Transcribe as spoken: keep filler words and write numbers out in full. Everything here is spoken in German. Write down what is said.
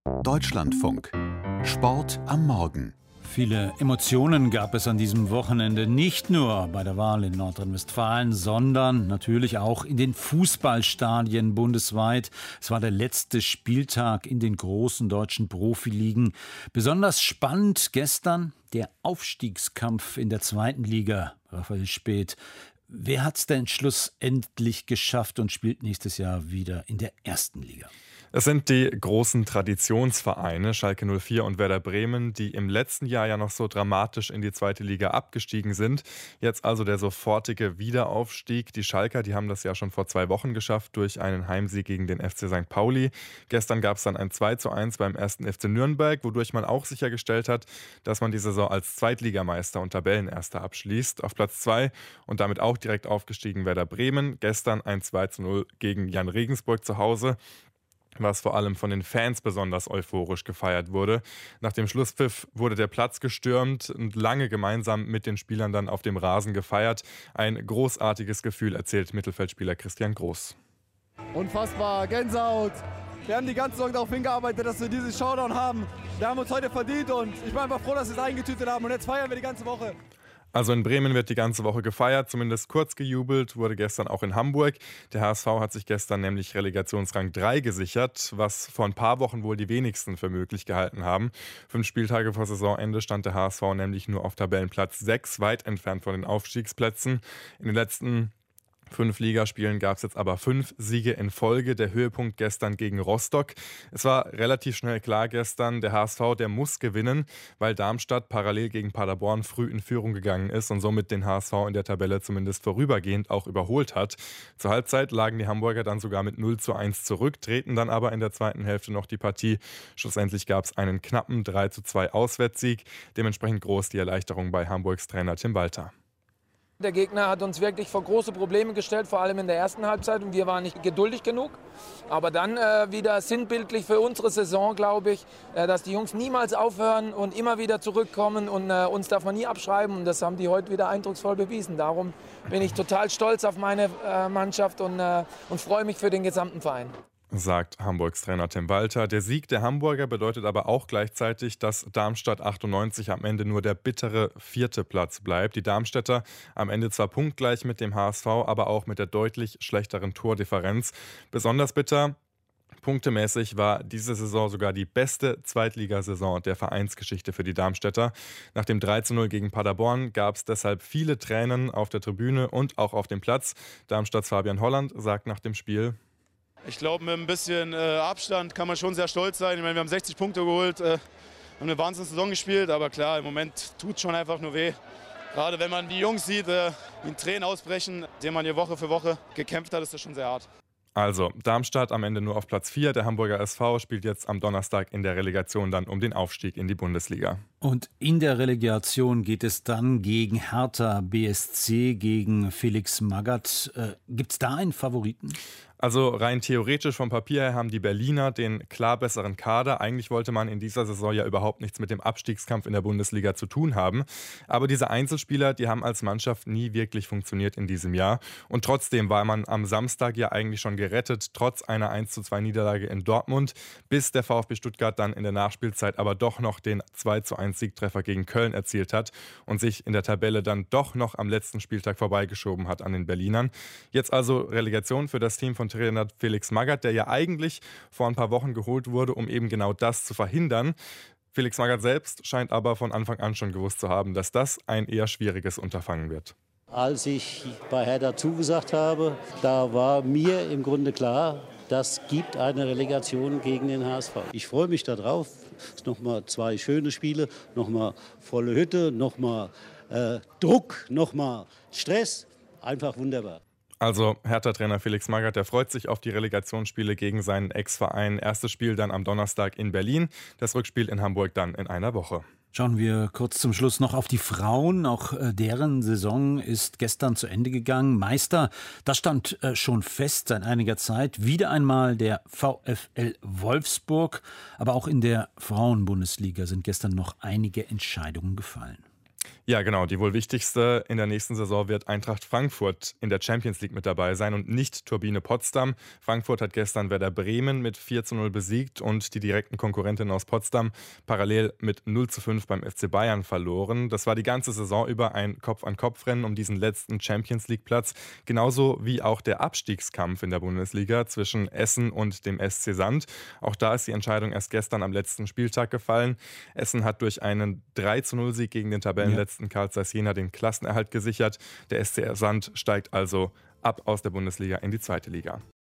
Deutschlandfunk. Sport am Morgen. Viele Emotionen gab es an diesem Wochenende, nicht nur bei der Wahl in Nordrhein-Westfalen, sondern natürlich auch in den Fußballstadien bundesweit. Es war der letzte Spieltag in den großen deutschen Profiligen. Besonders spannend gestern der Aufstiegskampf in der zweiten Liga. Raphael Späth, wer hat es denn schlussendlich geschafft und spielt nächstes Jahr wieder in der ersten Liga? Es sind die großen Traditionsvereine Schalke null vier und Werder Bremen, die im letzten Jahr ja noch so dramatisch in die zweite Liga abgestiegen sind. Jetzt also der sofortige Wiederaufstieg. Die Schalker, die haben das ja schon vor zwei Wochen geschafft durch einen Heimsieg gegen den F C Sankt Pauli. Gestern gab es dann ein zwei zu eins beim ersten F C Nürnberg, wodurch man auch sichergestellt hat, dass man die Saison als Zweitligameister und Tabellenerster abschließt. Auf Platz zwei und damit auch direkt aufgestiegen Werder Bremen. Gestern ein zwei zu null gegen Jan Regensburg zu Hause, was vor allem von den Fans besonders euphorisch gefeiert wurde. Nach dem Schlusspfiff wurde der Platz gestürmt und lange gemeinsam mit den Spielern dann auf dem Rasen gefeiert. Ein großartiges Gefühl, erzählt Mittelfeldspieler Christian Groß. Unfassbar, Gänsehaut. Wir haben die ganze Saison darauf hingearbeitet, dass wir diesen Showdown haben. Wir haben uns heute verdient und ich bin einfach froh, dass wir es eingetütet haben. Und jetzt feiern wir die ganze Woche. Also in Bremen wird die ganze Woche gefeiert, zumindest kurz gejubelt, wurde gestern auch in Hamburg. Der H S V hat sich gestern nämlich Relegationsrang drei gesichert, was vor ein paar Wochen wohl die wenigsten für möglich gehalten haben. Fünf Spieltage vor Saisonende stand der H S V nämlich nur auf Tabellenplatz sechs, weit entfernt von den Aufstiegsplätzen. In den letzten fünf Ligaspielen gab es jetzt aber fünf Siege in Folge. Der Höhepunkt gestern gegen Rostock. Es war relativ schnell klar gestern, der H S V, der muss gewinnen, weil Darmstadt parallel gegen Paderborn früh in Führung gegangen ist und somit den H S V in der Tabelle zumindest vorübergehend auch überholt hat. Zur Halbzeit lagen die Hamburger dann sogar mit null zu eins zurück, treten dann aber in der zweiten Hälfte noch die Partie. Schlussendlich gab es einen knappen drei zu zwei Auswärtssieg. Dementsprechend groß die Erleichterung bei Hamburgs Trainer Tim Walter. Der Gegner hat uns wirklich vor große Probleme gestellt, vor allem in der ersten Halbzeit. Und wir waren nicht geduldig genug. Aber dann äh, wieder sinnbildlich für unsere Saison, glaube ich, äh, dass die Jungs niemals aufhören und immer wieder zurückkommen. Und äh, uns darf man nie abschreiben. Und das haben die heute wieder eindrucksvoll bewiesen. Darum bin ich total stolz auf meine äh, Mannschaft und, äh, und freue mich für den gesamten Verein, sagt Hamburgs Trainer Tim Walter. Der Sieg der Hamburger bedeutet aber auch gleichzeitig, dass Darmstadt achtundneunzig am Ende nur der bittere vierte Platz bleibt. Die Darmstädter am Ende zwar punktgleich mit dem H S V, aber auch mit der deutlich schlechteren Tordifferenz. Besonders bitter, punktemäßig war diese Saison sogar die beste Zweitligasaison der Vereinsgeschichte für die Darmstädter. Nach dem drei zu null gegen Paderborn gab es deshalb viele Tränen auf der Tribüne und auch auf dem Platz. Darmstadts Fabian Holland sagt nach dem Spiel: Ich glaube, mit ein bisschen äh, Abstand kann man schon sehr stolz sein. Ich meine, wir haben sechzig Punkte geholt, äh, haben eine Wahnsinns-Saison gespielt, aber klar, im Moment tut es schon einfach nur weh. Gerade wenn man die Jungs sieht, äh, die in Tränen ausbrechen, denen man hier Woche für Woche gekämpft hat, ist das schon sehr hart. Also, Darmstadt am Ende nur auf Platz vier. Der Hamburger S V spielt jetzt am Donnerstag in der Relegation dann um den Aufstieg in die Bundesliga. Und in der Relegation geht es dann gegen Hertha B S C, gegen Felix Magath. Äh, Gibt es da einen Favoriten? Also rein theoretisch vom Papier her haben die Berliner den klar besseren Kader. Eigentlich wollte man in dieser Saison ja überhaupt nichts mit dem Abstiegskampf in der Bundesliga zu tun haben. Aber diese Einzelspieler, die haben als Mannschaft nie wirklich funktioniert in diesem Jahr. Und trotzdem war man am Samstag ja eigentlich schon gerettet, trotz einer eins zu zwei Niederlage in Dortmund, bis der VfB Stuttgart dann in der Nachspielzeit aber doch noch den zwei zu eins Siegtreffer gegen Köln erzielt hat und sich in der Tabelle dann doch noch am letzten Spieltag vorbeigeschoben hat an den Berlinern. Jetzt also Relegation für das Team von Trainer Felix Magath, der ja eigentlich vor ein paar Wochen geholt wurde, um eben genau das zu verhindern. Felix Magath selbst scheint aber von Anfang an schon gewusst zu haben, dass das ein eher schwieriges Unterfangen wird. Als ich bei Hertha zugesagt habe, da war mir im Grunde klar, das gibt eine Relegation gegen den H S V. Ich freue mich darauf. Es sind nochmal zwei schöne Spiele, nochmal volle Hütte, nochmal äh, Druck, nochmal Stress. Einfach wunderbar. Also Hertha-Trainer Felix Magath, der freut sich auf die Relegationsspiele gegen seinen Ex-Verein. Erstes Spiel dann am Donnerstag in Berlin, das Rückspiel in Hamburg dann in einer Woche. Schauen wir kurz zum Schluss noch auf die Frauen. Auch äh, deren Saison ist gestern zu Ende gegangen. Meister, das stand äh, schon fest seit einiger Zeit. Wieder einmal der VfL Wolfsburg. Aber auch in der Frauenbundesliga sind gestern noch einige Entscheidungen gefallen. Ja, genau. Die wohl wichtigste in der nächsten Saison wird Eintracht Frankfurt in der Champions League mit dabei sein und nicht Turbine Potsdam. Frankfurt hat gestern Werder Bremen mit vier zu null besiegt und die direkten Konkurrentinnen aus Potsdam parallel mit null zu fünf beim F C Bayern verloren. Das war die ganze Saison über ein Kopf-an-Kopf-Rennen um diesen letzten Champions League-Platz. Genauso wie auch der Abstiegskampf in der Bundesliga zwischen Essen und dem S C Sand. Auch da ist die Entscheidung erst gestern am letzten Spieltag gefallen. Essen hat durch einen drei zu null Sieg gegen den Tabellenletzten Karl Zeiss Jena den Klassenerhalt gesichert. Der S C Sand steigt also ab aus der Bundesliga in die zweite Liga.